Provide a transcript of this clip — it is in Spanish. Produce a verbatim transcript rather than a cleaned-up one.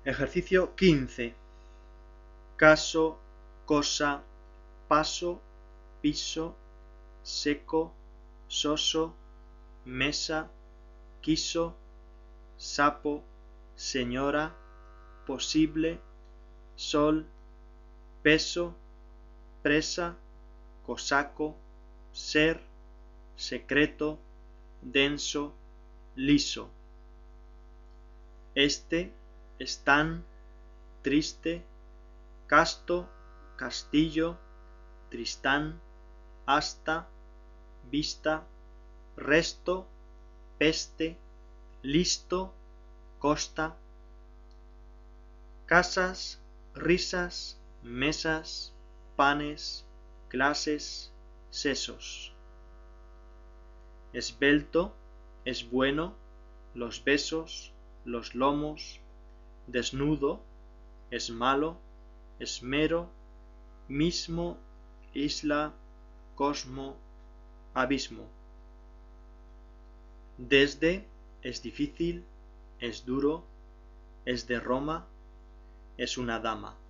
Ejercicio quince. Caso, cosa, paso, piso, seco, soso, mesa, quiso, sapo, señora, posible, sol, peso, presa, cosaco, ser, secreto, denso, liso. Este, están, triste, casto, castillo, tristán, hasta, vista, resto, peste, listo, costa. Casas, risas, mesas, panes, clases, sesos. Esbelto, es bueno, los besos, los lomos, desnudo, es malo, esmero, mismo, isla, cosmo, abismo. Desde, es difícil, es duro, es de Roma, es una dama.